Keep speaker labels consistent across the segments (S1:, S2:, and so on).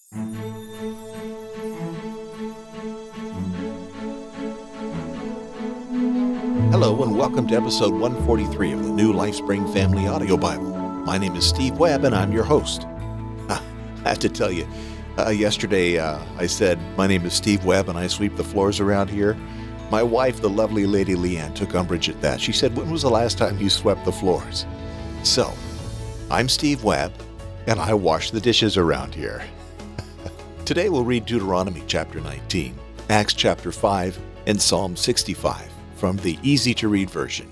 S1: Hello and welcome to episode 143 of the New LifeSpring Family Audio Bible. My name is Steve Webb and I'm your host. I have to tell you, yesterday I said, my name is Steve Webb and I sweep the floors around here. My wife, the lovely Lady Leanne, took umbrage at that. She said, when was the last time you swept the floors? So, I'm Steve Webb and I wash the dishes around here. Today we'll read Deuteronomy chapter 19, Acts chapter 5, and Psalm 65 from the easy-to-read version.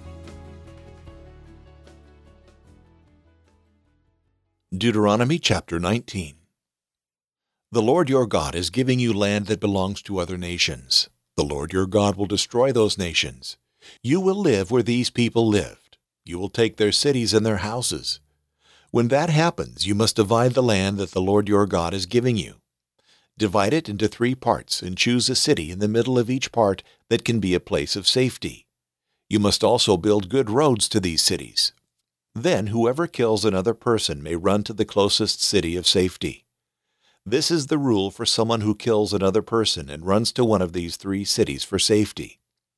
S1: Deuteronomy chapter 19. The Lord your God is giving you land that belongs to other nations. The Lord your God will destroy those nations. You will live where these people lived. You will take their cities and their houses. When that happens, you must divide the land that the Lord your God is giving you. Divide it into 3 parts and choose a city in the middle of each part that can be a place of safety. You must also build good roads to these cities. Then whoever kills another person may run to the closest city of safety. This is the rule for someone who kills another person and runs to one of these 3 cities for safety.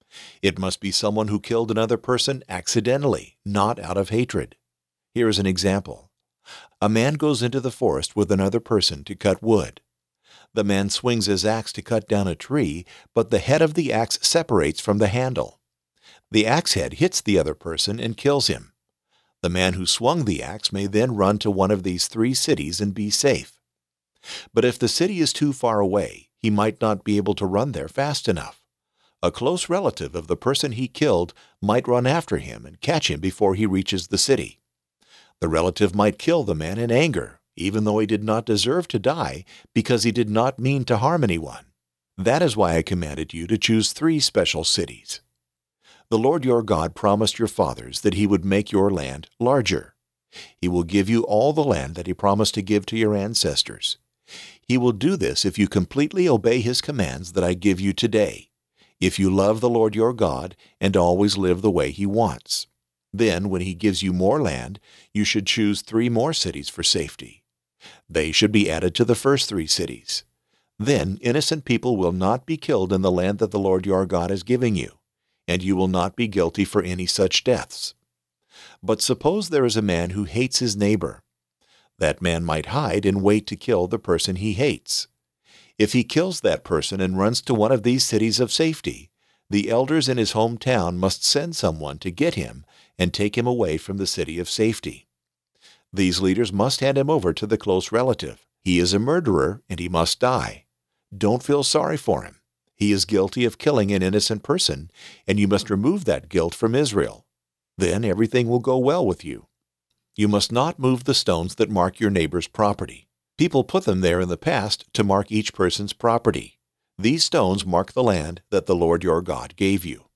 S1: It must be someone who killed another person accidentally, not out of hatred. Here is an example. A man goes into the forest with another person to cut wood. The man swings his axe to cut down a tree, but the head of the axe separates from the handle. The axe head hits the other person and kills him. The man who swung the axe may then run to one of these 3 cities and be safe. But if the city is too far away, he might not be able to run there fast enough. A close relative of the person he killed might run after him and catch him before he reaches the city. The relative might kill the man in anger, even though he did not deserve to die, because he did not mean to harm anyone. That is why I commanded you to choose 3 special cities. The Lord your God promised your fathers that he would make your land larger. He will give you all the land that he promised to give to your ancestors. He will do this if you completely obey his commands that I give you today, if you love the Lord your God and always live the way he wants. Then, when he gives you more land, you should choose 3 more cities for safety. They should be added to the first 3 cities. Then innocent people will not be killed in the land that the Lord your God is giving you, and you will not be guilty for any such deaths. But suppose there is a man who hates his neighbor. That man might hide and wait to kill the person he hates. If he kills that person and runs to one of these cities of safety, the elders in his hometown must send someone to get him and take him away from the city of safety. These leaders must hand him over to the close relative. He is a murderer and he must die. Don't feel sorry for him. He is guilty of killing an innocent person, and you must remove that guilt from Israel. Then everything will go well with you. You must not move the stones that mark your neighbor's property. People put them there in the past to mark each person's property. These stones mark the land that the Lord your God gave you.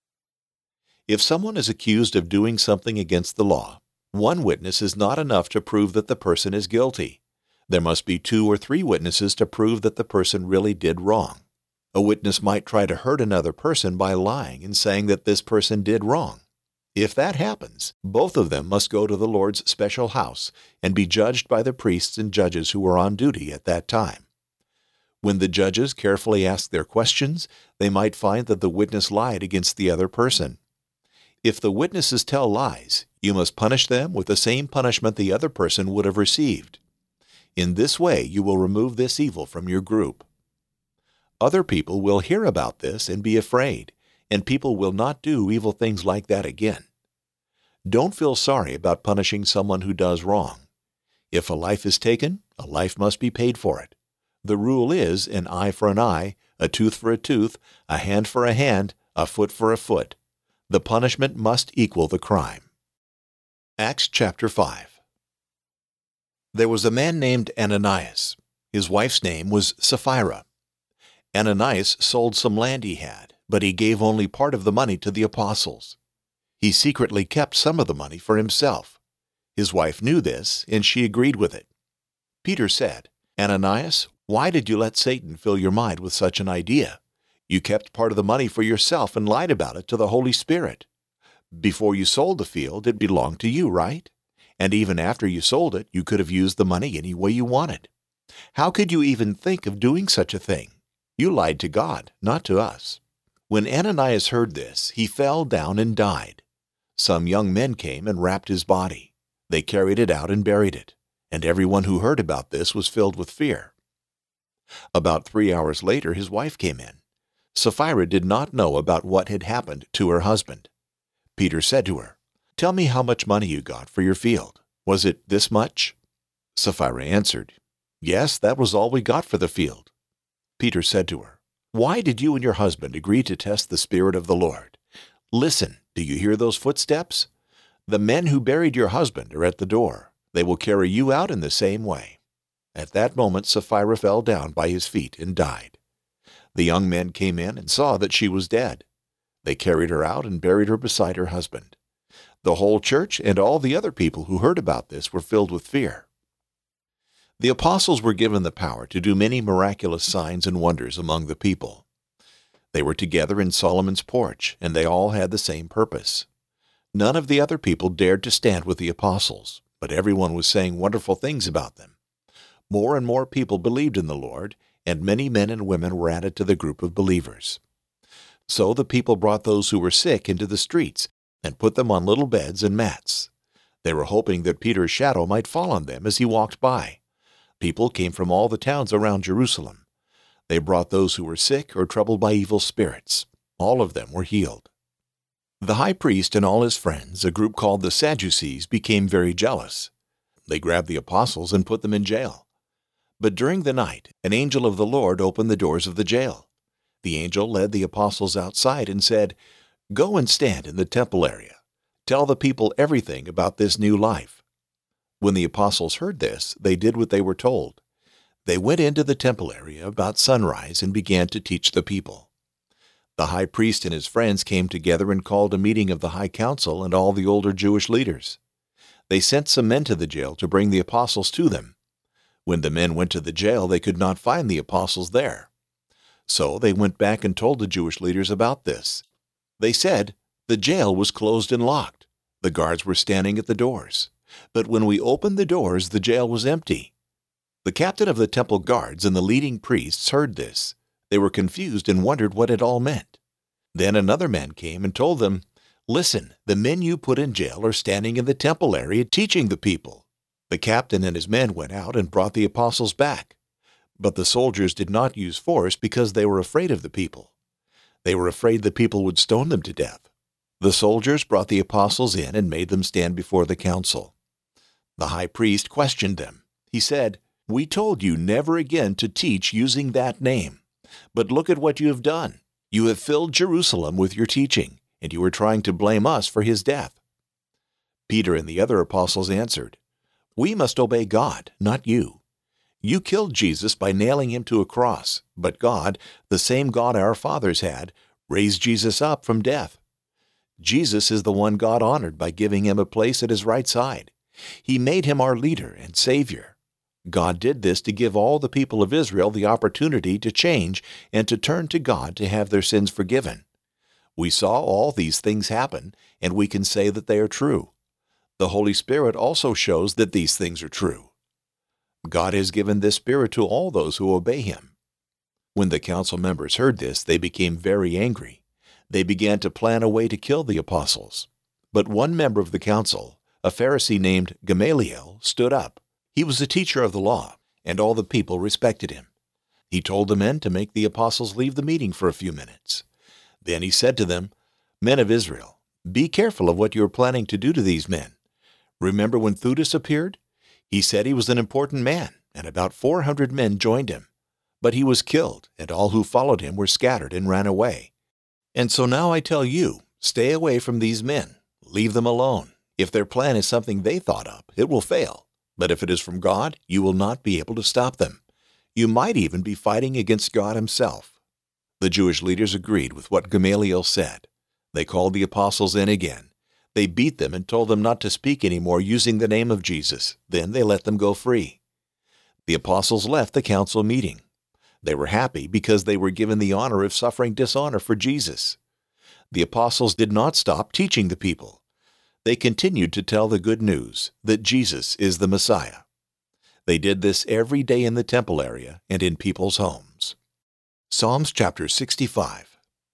S1: If someone is accused of doing something against the law, 1 witness is not enough to prove that the person is guilty. There must be 2 or 3 witnesses to prove that the person really did wrong. A witness might try to hurt another person by lying and saying that this person did wrong. If that happens, both of them must go to the Lord's special house and be judged by the priests and judges who are on duty at that time. When the judges carefully ask their questions, they might find that the witness lied against the other person. If the witnesses tell lies, you must punish them with the same punishment the other person would have received. In this way, you will remove this evil from your group. Other people will hear about this and be afraid, and people will not do evil things like that again. Don't feel sorry about punishing someone who does wrong. If a life is taken, a life must be paid for it. The rule is an eye for an eye, a tooth for a tooth, a hand for a hand, a foot for a foot. The punishment must equal the crime. Acts chapter 5. There was a man named Ananias. His wife's name was Sapphira. Ananias sold some land he had, but he gave only part of the money to the apostles. He secretly kept some of the money for himself. His wife knew this, and she agreed with it. Peter said, "Ananias, why did you let Satan fill your mind with such an idea? You kept part of the money for yourself and lied about it to the Holy Spirit. Before you sold the field, it belonged to you, right? And even after you sold it, you could have used the money any way you wanted. How could you even think of doing such a thing? You lied to God, not to us." When Ananias heard this, he fell down and died. Some young men came and wrapped his body. They carried it out and buried it, and everyone who heard about this was filled with fear. About 3 hours later, his wife came in. Sapphira did not know about what had happened to her husband. Peter said to her, "Tell me how much money you got for your field. Was it this much?" Sapphira answered, "Yes, that was all we got for the field." Peter said to her, "Why did you and your husband agree to test the Spirit of the Lord? Listen, do you hear those footsteps? The men who buried your husband are at the door. They will carry you out in the same way." At that moment Sapphira fell down by his feet and died. The young men came in and saw that she was dead. They carried her out and buried her beside her husband. The whole church and all the other people who heard about this were filled with fear. The apostles were given the power to do many miraculous signs and wonders among the people. They were together in Solomon's porch, and they all had the same purpose. None of the other people dared to stand with the apostles, but everyone was saying wonderful things about them. More and more people believed in the Lord, and many men and women were added to the group of believers. So the people brought those who were sick into the streets and put them on little beds and mats. They were hoping that Peter's shadow might fall on them as he walked by. People came from all the towns around Jerusalem. They brought those who were sick or troubled by evil spirits. All of them were healed. The high priest and all his friends, a group called the Sadducees, became very jealous. They grabbed the apostles and put them in jail. But during the night, an angel of the Lord opened the doors of the jail. The angel led the apostles outside and said, "Go and stand in the temple area. Tell the people everything about this new life." When the apostles heard this, they did what they were told. They went into the temple area about sunrise and began to teach the people. The high priest and his friends came together and called a meeting of the high council and all the older Jewish leaders. They sent some men to the jail to bring the apostles to them. When the men went to the jail, they could not find the apostles there. So they went back and told the Jewish leaders about this. They said, "The jail was closed and locked. The guards were standing at the doors. But when we opened the doors, the jail was empty." The captain of the temple guards and the leading priests heard this. They were confused and wondered what it all meant. Then another man came and told them, "Listen, the men you put in jail are standing in the temple area teaching the people." The captain and his men went out and brought the apostles back. But the soldiers did not use force because they were afraid of the people. They were afraid the people would stone them to death. The soldiers brought the apostles in and made them stand before the council. The high priest questioned them. He said, "We told you never again to teach using that name. But look at what you have done. You have filled Jerusalem with your teaching, and you are trying to blame us for his death." Peter and the other apostles answered, "We must obey God, not you. You killed Jesus by nailing him to a cross, but God, the same God our fathers had, raised Jesus up from death. Jesus is the one God honored by giving him a place at his right side. He made him our leader and Savior. God did this to give all the people of Israel the opportunity to change and to turn to God to have their sins forgiven. We saw all these things happen, and we can say that they are true. The Holy Spirit also shows that these things are true. God has given this Spirit to all those who obey him." When the council members heard this, they became very angry. They began to plan a way to kill the apostles. But one member of the council, a Pharisee named Gamaliel, stood up. He was a teacher of the law, and all the people respected him. He told the men to make the apostles leave the meeting for a few minutes. Then he said to them, "Men of Israel, be careful of what you are planning to do to these men. Remember when Theudas appeared? He said he was an important man, and about 400 men joined him. But he was killed, and all who followed him were scattered and ran away. And so now I tell you, stay away from these men. Leave them alone. If their plan is something they thought up, it will fail. But if it is from God, you will not be able to stop them. You might even be fighting against God himself." The Jewish leaders agreed with what Gamaliel said. They called the apostles in again. They beat them and told them not to speak anymore using the name of Jesus. Then they let them go free. The apostles left the council meeting. They were happy because they were given the honor of suffering dishonor for Jesus. The apostles did not stop teaching the people. They continued to tell the good news that Jesus is the Messiah. They did this every day in the temple area and in people's homes. Psalms chapter 65.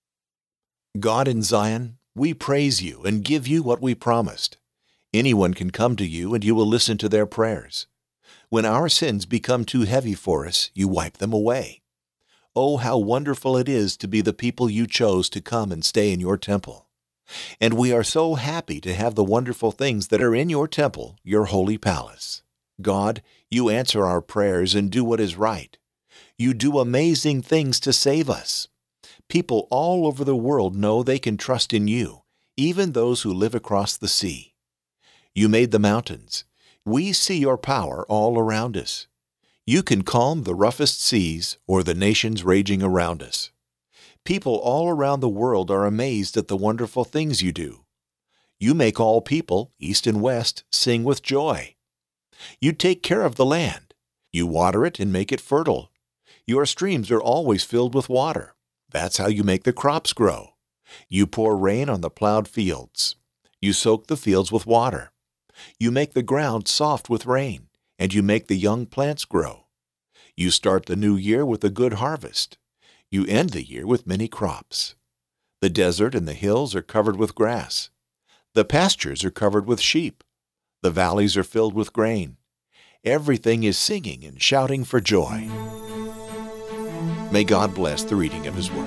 S1: God in Zion, we praise you and give you what we promised. Anyone can come to you and you will listen to their prayers. When our sins become too heavy for us, you wipe them away. Oh, how wonderful it is to be the people you chose to come and stay in your temple. And we are so happy to have the wonderful things that are in your temple, your holy palace. God, you answer our prayers and do what is right. You do amazing things to save us. People all over the world know they can trust in you, even those who live across the sea. You made the mountains. We see your power all around us. You can calm the roughest seas or the nations raging around us. People all around the world are amazed at the wonderful things you do. You make all people, east and west, sing with joy. You take care of the land. You water it and make it fertile. Your streams are always filled with water. That's how you make the crops grow. You pour rain on the plowed fields. You soak the fields with water. You make the ground soft with rain, and you make the young plants grow. You start the new year with a good harvest. You end the year with many crops. The desert and the hills are covered with grass. The pastures are covered with sheep. The valleys are filled with grain. Everything is singing and shouting for joy. May God bless the reading of His Word.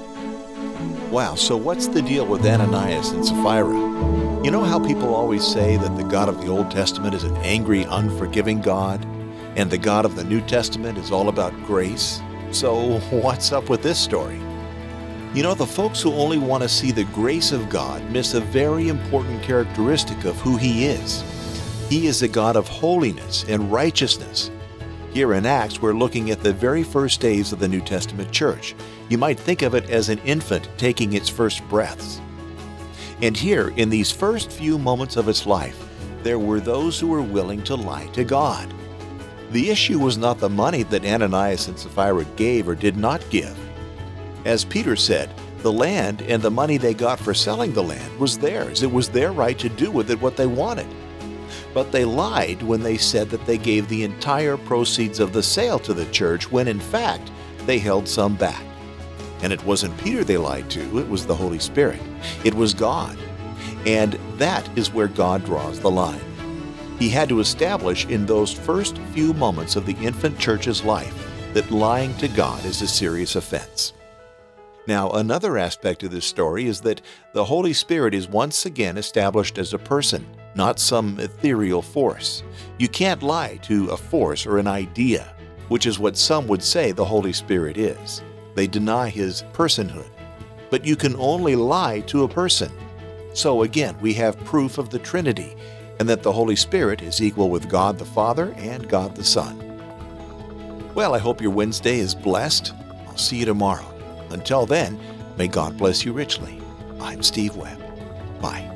S1: Wow, so what's the deal with Ananias and Sapphira? You know how people always say that the God of the Old Testament is an angry, unforgiving God, and the God of the New Testament is all about grace? So what's up with this story? You know, the folks who only want to see the grace of God miss a very important characteristic of who He is. He is a God of holiness and righteousness. Here in Acts, we're looking at the very first days of the New Testament church. You might think of it as an infant taking its first breaths. And here, in these first few moments of its life, there were those who were willing to lie to God. The issue was not the money that Ananias and Sapphira gave or did not give. As Peter said, the land and the money they got for selling the land was theirs. It was their right to do with it what they wanted. But they lied when they said that they gave the entire proceeds of the sale to the church when in fact they held some back. And it wasn't Peter they lied to, it was the Holy Spirit. It was God. And that is where God draws the line. He had to establish in those first few moments of the infant church's life that lying to God is a serious offense. Now, another aspect of this story is that the Holy Spirit is once again established as a person, not some ethereal force. You can't lie to a force or an idea, which is what some would say the Holy Spirit is. They deny His personhood. But you can only lie to a person. So again, we have proof of the Trinity, and that the Holy Spirit is equal with God the Father and God the Son. Well, I hope your Wednesday is blessed. I'll see you tomorrow. Until then, may God bless you richly. I'm Steve Webb. Bye.